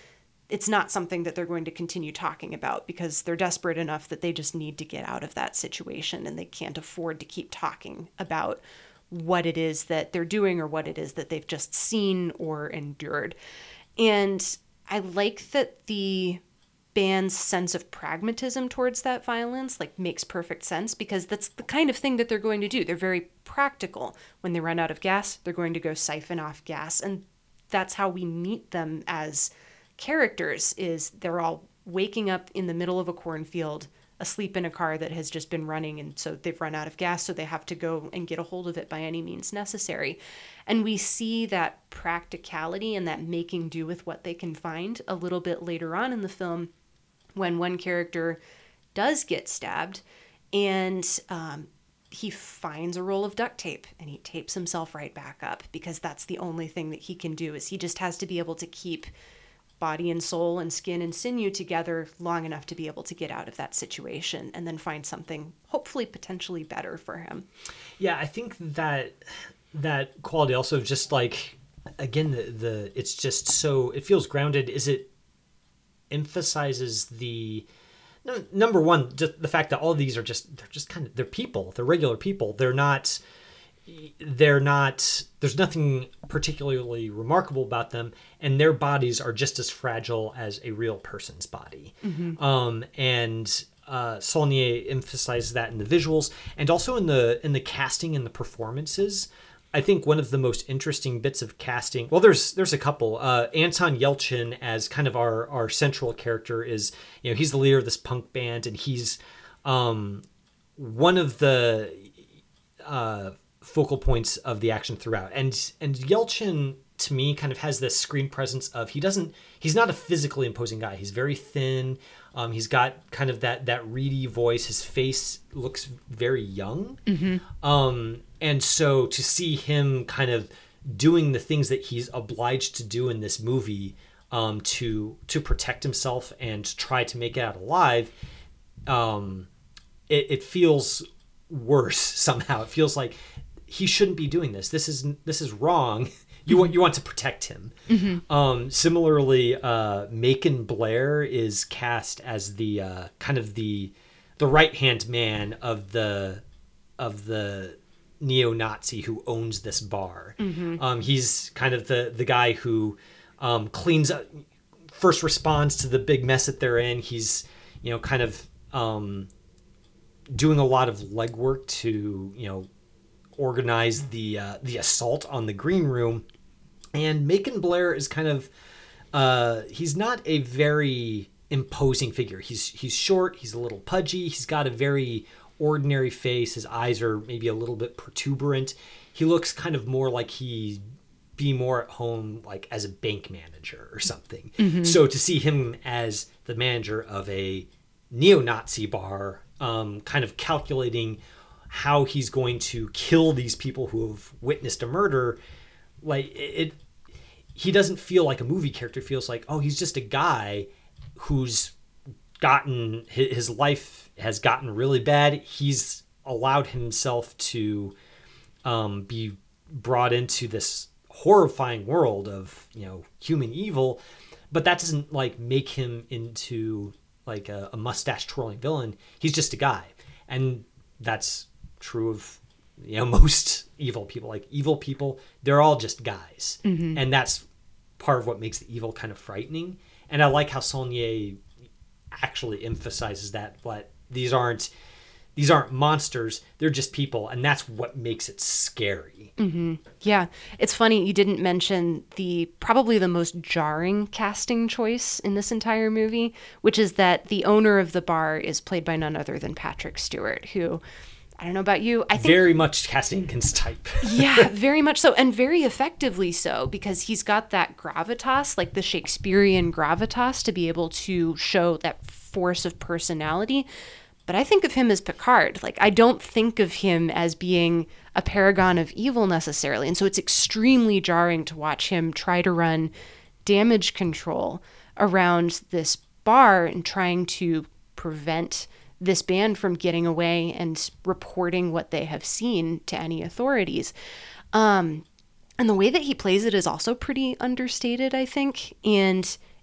it's not something that they're going to continue talking about because they're desperate enough that they just need to get out of that situation and they can't afford to keep talking about what it is that they're doing or what it is that they've just seen or endured. And I like that the band's sense of pragmatism towards that violence like makes perfect sense because that's the kind of thing that they're going to do. They're very practical. When they run out of gas, they're going to go siphon off gas. And that's how we meet them as characters, is they're all waking up in the middle of a cornfield, asleep in a car that has just been running, and so they've run out of gas, so they have to go and get a hold of it by any means necessary. And we see that practicality and that making do with what they can find a little bit later on in the film when one character does get stabbed and um, he finds a roll of duct tape and he tapes himself right back up because that's the only thing that he can do, is he just has to be able to keep body and soul and skin and sinew together long enough to be able to get out of that situation and then find something hopefully potentially better for him. Yeah, I think that that quality also just like, again, the, the it's just so, it feels grounded. Is it emphasizes the no, number one, just the fact that all of these are just, they're just kind of, they're people, they're regular people. They're not, they're not, there's nothing particularly remarkable about them, and their bodies are just as fragile as a real person's body. Mm-hmm. Um, and uh, Saulnier emphasizes that in the visuals and also in the in the casting and the performances. I think one of the most interesting bits of casting, well, there's there's a couple. Uh, Anton Yelchin as kind of our our central character is, you know, he's the leader of this punk band, and he's um, one of the uh, focal points of the action throughout. And and Yelchin, to me, kind of has this screen presence of, he doesn't, he's not a physically imposing guy. He's very thin. Um, he's got kind of that that reedy voice. His face looks very young. Mm-hmm. Um, and so to see him kind of doing the things that he's obliged to do in this movie um, to to protect himself and try to make it out alive, um, it, it feels worse somehow. It feels like he shouldn't be doing this. This is this is wrong. You want you want to protect him. Mm-hmm. Um, similarly, uh, Macon Blair is cast as the uh, kind of the the right hand man of the of the neo-Nazi who owns this bar. Mm-hmm. Um, he's kind of the the guy who um, cleans up, first responds to the big mess that they're in. He's, you know, kind of um, doing a lot of legwork to, you know, organize the uh, the assault on the green room. And Macon Blair is kind of uh, he's not a very imposing figure. He's he's short, he's a little pudgy, he's got a very ordinary face. His eyes are maybe a little bit protuberant. He looks kind of more like he be more at home like as a bank manager or something. Mm-hmm. So to see him as the manager of a neo-Nazi bar, um, kind of calculating how he's going to kill these people who have witnessed a murder, like it, it he doesn't feel like a movie character. It feels like, oh, he's just a guy who's gotten, his life has gotten really bad. He's allowed himself to um, be brought into this horrifying world of, you know, human evil, but that doesn't like make him into like a, a mustache twirling villain. He's just a guy. And that's true of, you know, most evil people. Like evil people, they're all just guys. Mm-hmm. And that's part of what makes the evil kind of frightening. And I like how Saulnier actually emphasizes that, but these aren't these aren't monsters, they're just people, and that's what makes it scary. Mm-hmm. Yeah, it's funny you didn't mention the probably the most jarring casting choice in this entire movie, which is that the owner of the bar is played by none other than Patrick Stewart, who, I don't know about you, I think very much casting against type. Yeah, very much so, and very effectively so, because he's got that gravitas, like the Shakespearean gravitas, to be able to show that force of personality. But I think of him as Picard. Like, I don't think of him as being a paragon of evil necessarily. And so it's extremely jarring to watch him try to run damage control around this bar and trying to prevent this band from getting away and reporting what they have seen to any authorities. Um, and the way that he plays it is also pretty understated, I think. And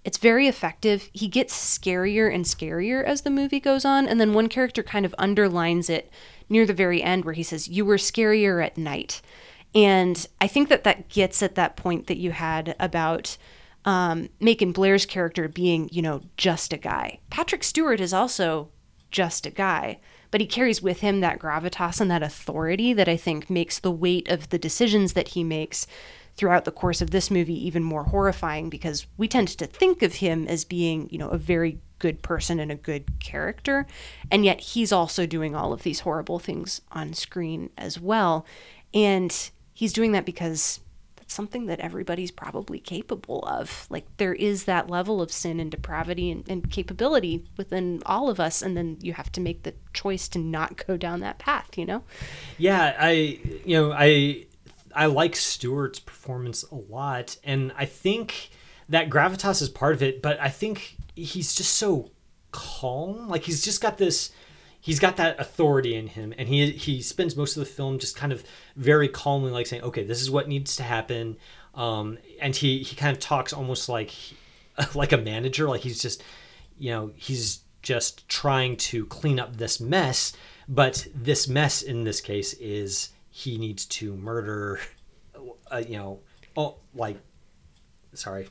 It's very effective. He gets scarier and scarier as the movie goes on. And then one character kind of underlines it near the very end where he says, "You were scarier at night." And I think that that gets at that point that you had about um, Macon Blair's character being, you know, just a guy. Patrick Stewart is also just a guy, but he carries with him that gravitas and that authority that I think makes the weight of the decisions that he makes throughout the course of this movie even more horrifying, because we tend to think of him as being, you know, a very good person and a good character, and yet he's also doing all of these horrible things on screen as well. And he's doing that because that's something that everybody's probably capable of. Like, there is that level of sin and depravity and, and capability within all of us, and then you have to make the choice to not go down that path, you know? Yeah, I, you know, I... I like Stewart's performance a lot, and I think that gravitas is part of it, but I think he's just so calm. Like, he's just got this, he's got that authority in him, and he he spends most of the film just kind of very calmly, like, saying, okay, this is what needs to happen, um, and he, he kind of talks almost like, like a manager, like he's just, you know, he's just trying to clean up this mess, but this mess in this case is he needs to murder, uh, you know, oh, like, sorry.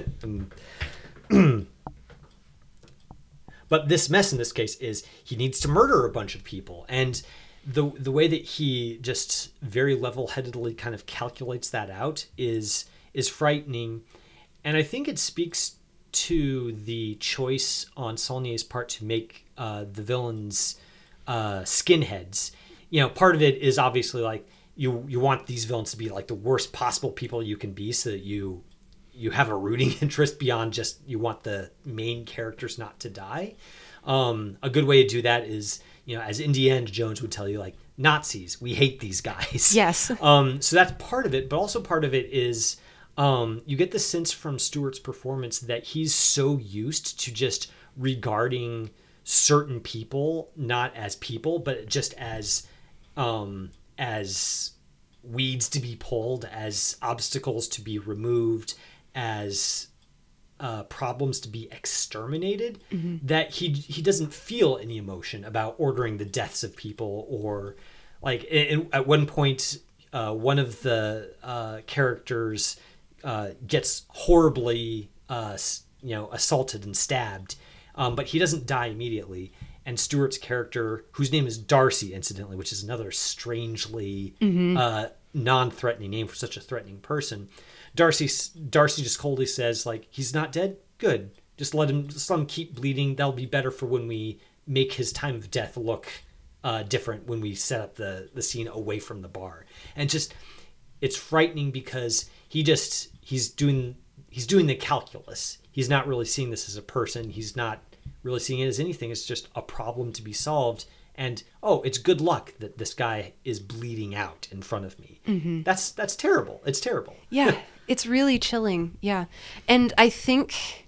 But this mess in this case is he needs to murder a bunch of people. And the the way that he just very level-headedly kind of calculates that out is is frightening. And I think it speaks to the choice on Saulnier's part to make uh, the villains uh, skinheads. You know, part of it is obviously like you you want these villains to be like the worst possible people you can be, so that you you have a rooting interest beyond just you want the main characters not to die. Um, a good way to do that is, you know, as Indiana Jones would tell you, like, Nazis, we hate these guys. Yes. Um, so that's part of it, but also part of it is um, you get the sense from Stewart's performance that he's so used to just regarding certain people not as people, but just as um, as weeds to be pulled, as obstacles to be removed, as uh, problems to be exterminated, mm-hmm. that he he doesn't feel any emotion about ordering the deaths of people, or like in, at one point, uh, one of the uh, characters uh, gets horribly uh, you know assaulted and stabbed, um, but he doesn't die immediately. And Stewart's character, whose name is Darcy, incidentally, which is another strangely mm-hmm. uh, non-threatening name for such a threatening person, Darcy Darcy just coldly says, like, he's not dead? Good. Just let him, just let him keep bleeding. That'll be better for when we make his time of death look uh, different, when we set up the, the scene away from the bar. And just, it's frightening because he just, he's doing, he's doing the calculus. He's not really seeing this as a person. He's not really seeing it as anything. It's just a problem to be solved. And, oh, it's good luck that this guy is bleeding out in front of me. Mm-hmm. That's that's terrible. It's terrible. Yeah, it's really chilling. Yeah. And I think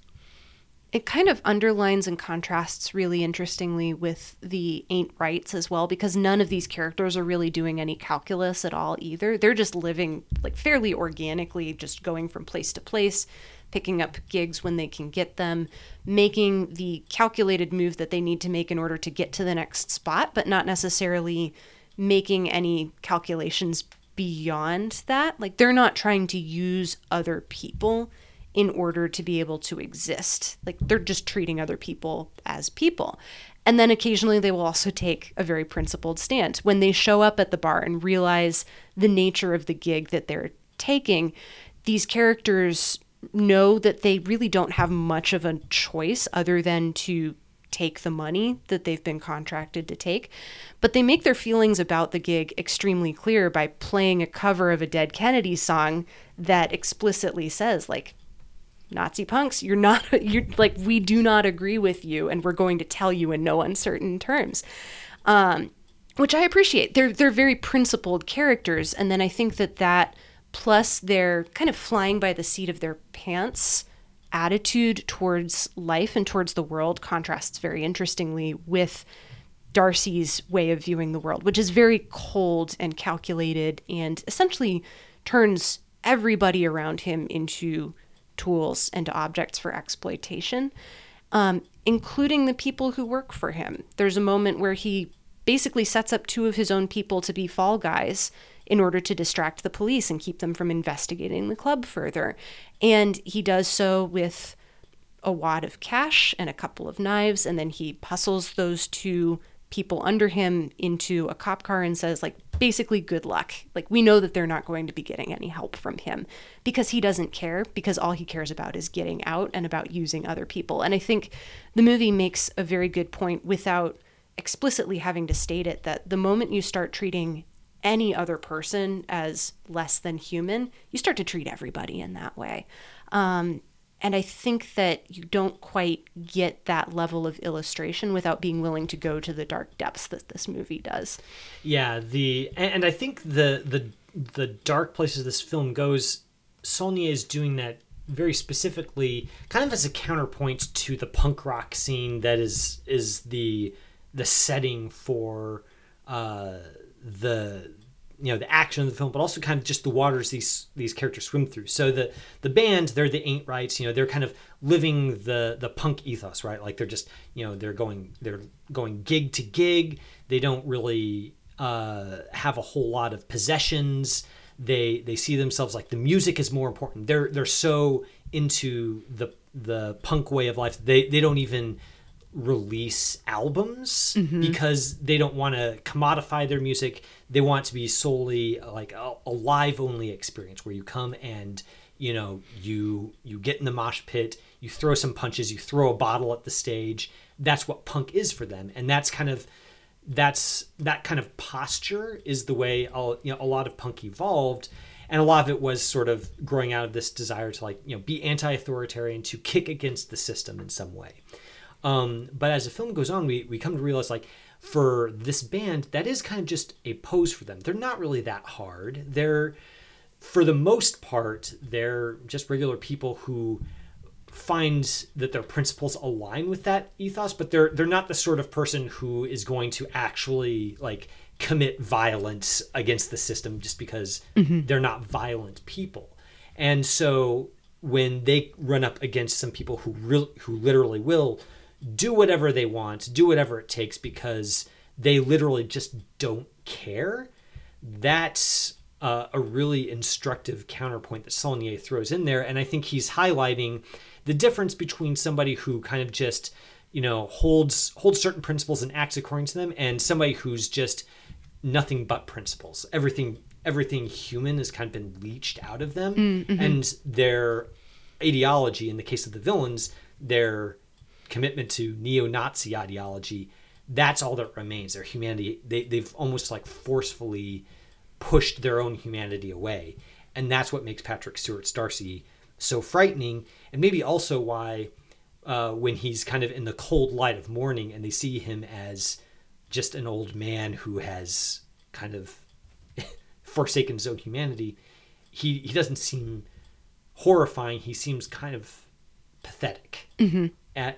it kind of underlines and contrasts really interestingly with the Ain't Rights as well, because none of these characters are really doing any calculus at all either. They're just living like fairly organically, just going from place to place, picking up gigs when they can get them, making the calculated move that they need to make in order to get to the next spot, but not necessarily making any calculations beyond that. Like, they're not trying to use other people in order to be able to exist. Like, they're just treating other people as people. And then occasionally they will also take a very principled stance. When they show up at the bar and realize the nature of the gig that they're taking, these characters know that they really don't have much of a choice other than to take the money that they've been contracted to take. But they make their feelings about the gig extremely clear by playing a cover of a Dead Kennedy song that explicitly says, like, Nazi punks, you're not, you're like, we do not agree with you, and we're going to tell you in no uncertain terms. Um, which I appreciate. They're they're very principled characters, and then I think that that plus their kind of flying by the seat of their pants attitude towards life and towards the world contrasts very interestingly with Darcy's way of viewing the world, which is very cold and calculated and essentially turns everybody around him into tools and objects for exploitation, um, including the people who work for him. There's a moment where he basically sets up two of his own people to be fall guys in order to distract the police and keep them from investigating the club further. And he does so with a wad of cash and a couple of knives, and then he hustles those two people under him into a cop car and says, like, basically, good luck. Like, we know that they're not going to be getting any help from him because he doesn't care, because all he cares about is getting out and about using other people. And I think the movie makes a very good point without explicitly having to state it, that the moment you start treating any other person as less than human, you start to treat everybody in that way. Um, and I think that you don't quite get that level of illustration without being willing to go to the dark depths that this movie does. Yeah, the and I think the the the dark places this film goes, Saulnier is doing that very specifically, kind of as a counterpoint to the punk rock scene that is is the the setting for uh, the you know the action of the film, but also kind of just the waters these these characters swim through. So the the band, they're the Ain't Rights, you know, they're kind of living the the punk ethos, right? Like they're just, you know, they're going they're going gig to gig. They don't really uh, have a whole lot of possessions. They they see themselves like the music is more important. They're they're so into the the punk way of life. They they don't even release albums mm-hmm. because they don't want to commodify their music. They want to be solely like a, a live only experience where you come and, you know, you you get in the mosh pit, you throw some punches, you throw a bottle at the stage. That's what punk is for them. And that's kind of that's that kind of posture is the way all, you know, a lot of punk evolved. And a lot of it was sort of growing out of this desire to, like, you know, be anti-authoritarian, to kick against the system in some way. Um, but as the film goes on, we, we come to realize, like, for this band, that is kind of just a pose for them. They're not really that hard. They're, for the most part, they're just regular people who find that their principles align with that ethos, but they're they're not the sort of person who is going to actually, like, commit violence against the system just because mm-hmm. they're not violent people. And so when they run up against some people who re- who literally will do whatever they want, do whatever it takes because they literally just don't care, that's uh, a really instructive counterpoint that Saulnier throws in there. And I think he's highlighting the difference between somebody who kind of just, you know, holds holds certain principles and acts according to them, and somebody who's just nothing but principles. Everything everything human has kind of been leached out of them. Mm-hmm. And their ideology, in the case of the villains, their commitment to neo-Nazi ideology, that's all that remains. Their humanity, they, they've almost like forcefully pushed their own humanity away. And that's what makes Patrick Stewart's Darcy so frightening. And maybe also why uh, when he's kind of in the cold light of morning and they see him as just an old man who has kind of forsaken his own humanity, he, he doesn't seem horrifying. He seems kind of pathetic. Mm-hmm.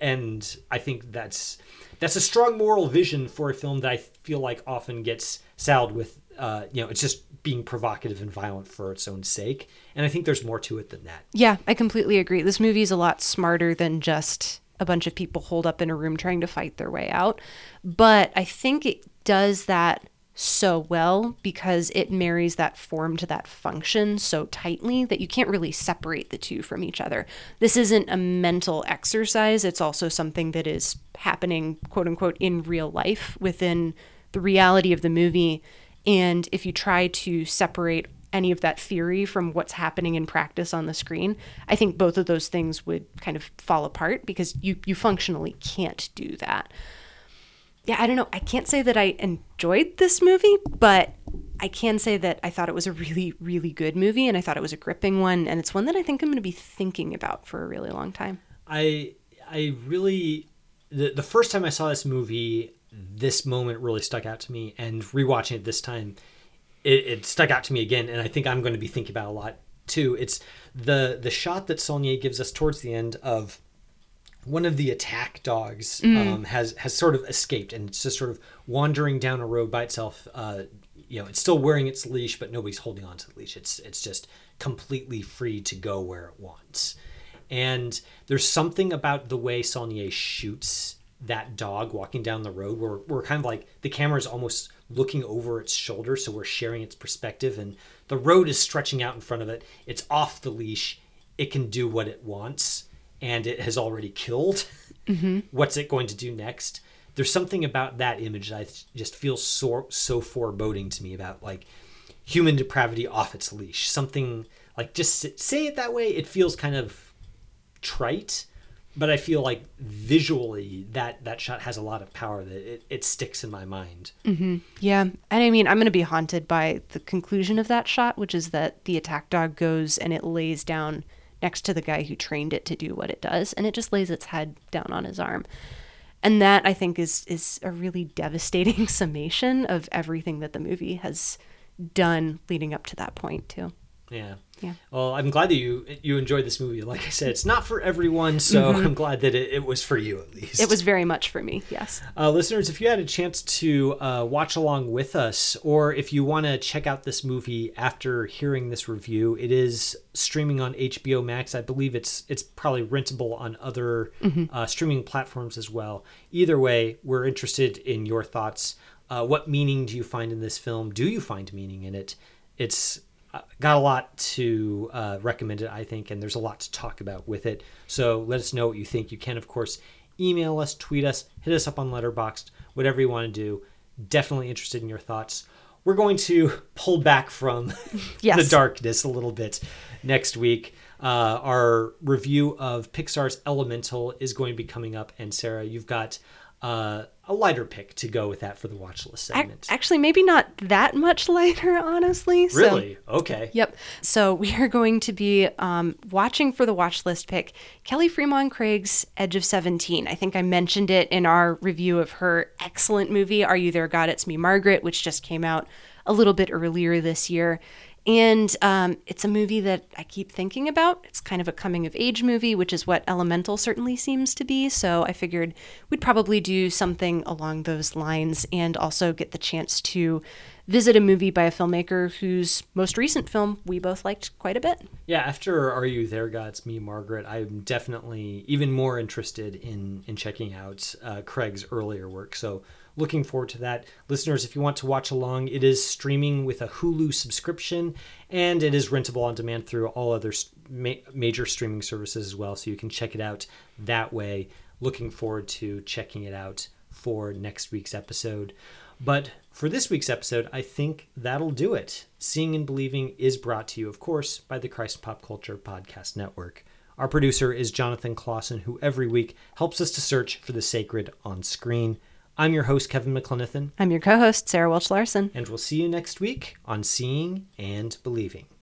And I think that's that's a strong moral vision for a film that I feel like often gets saddled with, uh, you know, it's just being provocative and violent for its own sake. And I think there's more to it than that. Yeah, I completely agree. This movie is a lot smarter than just a bunch of people holed up in a room trying to fight their way out. But I think it does that so well because it marries that form to that function so tightly that you can't really separate the two from each other. This isn't a mental exercise. It's also something that is happening, quote unquote, in real life within the reality of the movie. And if you try to separate any of that theory from what's happening in practice on the screen, I think both of those things would kind of fall apart because you, you functionally can't do that. Yeah, I don't know. I can't say that I enjoyed this movie, but I can say that I thought it was a really, really good movie, and I thought it was a gripping one, and it's one that I think I'm going to be thinking about for a really long time. I I really... The, the first time I saw this movie, this moment really stuck out to me, and rewatching it this time, it, it stuck out to me again, and I think I'm going to be thinking about it a lot, too. It's the, the shot that Saulnier gives us towards the end of one of the attack dogs mm. um, has has sort of escaped, and it's just sort of wandering down a road by itself. Uh, you know, it's still wearing its leash, but nobody's holding on to the leash. It's it's just completely free to go where it wants. And there's something about the way Saulnier shoots that dog walking down the road where we're kind of like the camera is almost looking over its shoulder, so we're sharing its perspective, and the road is stretching out in front of it. It's off the leash. It can do what it wants, and it has already killed. Mm-hmm. What's it going to do next? There's something about that image that I just feel so so foreboding to me about like human depravity off its leash. Something like, just say it that way, it feels kind of trite, but I feel like visually that that shot has a lot of power that it, it sticks in my mind. Mm-hmm. Yeah. And I mean, I'm going to be haunted by the conclusion of that shot, which is that the attack dog goes and it lays down next to the guy who trained it to do what it does, and it just lays its head down on his arm. And that, I think, is is a really devastating summation of everything that the movie has done leading up to that point, too. Yeah. Yeah. Well, I'm glad that you you enjoyed this movie. Like I said, it's not for everyone, so mm-hmm. I'm glad that it, it was for you at least. It was very much for me, yes. Uh, listeners, if you had a chance to uh, watch along with us, or if you want to check out this movie after hearing this review, it is streaming on H B O Max. I believe it's it's probably rentable on other mm-hmm. uh, streaming platforms as well. Either way, we're interested in your thoughts. Uh, what meaning do you find in this film? Do you find meaning in it? It's got a lot to uh, recommend it, I think, and there's a lot to talk about with it. So let us know what you think. You can, of course, email us, tweet us, hit us up on Letterboxd, whatever you want to do. Definitely interested in your thoughts. We're going to pull back from yes. the darkness a little bit next week. Uh, our review of Pixar's Elemental is going to be coming up, and Sarah, you've got uh, a lighter pick to go with that for the watch list segment. Actually, maybe not that much lighter, honestly. Really? So, okay. Yep. So we are going to be um, watching for the watch list pick Kelly Fremont Craig's Edge of seventeen. I think I mentioned it in our review of her excellent movie, Are You There, God? It's Me, Margaret, which just came out a little bit earlier this year. And um, it's a movie that I keep thinking about. It's kind of a coming-of-age movie, which is what Elemental certainly seems to be. So I figured we'd probably do something along those lines and also get the chance to visit a movie by a filmmaker whose most recent film we both liked quite a bit. Yeah, after Are You There, God? It's Me, Margaret, I'm definitely even more interested in, in checking out uh, Craig's earlier work. So looking forward to that. Listeners, if you want to watch along, it is streaming with a Hulu subscription, and it is rentable on demand through all other ma- major streaming services as well, so you can check it out that way. Looking forward to checking it out for next week's episode. But for this week's episode, I think that'll do it. Seeing and Believing is brought to you, of course, by the Christ Pop Culture Podcast Network. Our producer is Jonathan Clausen, who every week helps us to search for the sacred on screen. I'm your host, Kevin McLenithan. I'm your co-host, Sarah Welch Larson. And we'll see you next week on Seeing and Believing.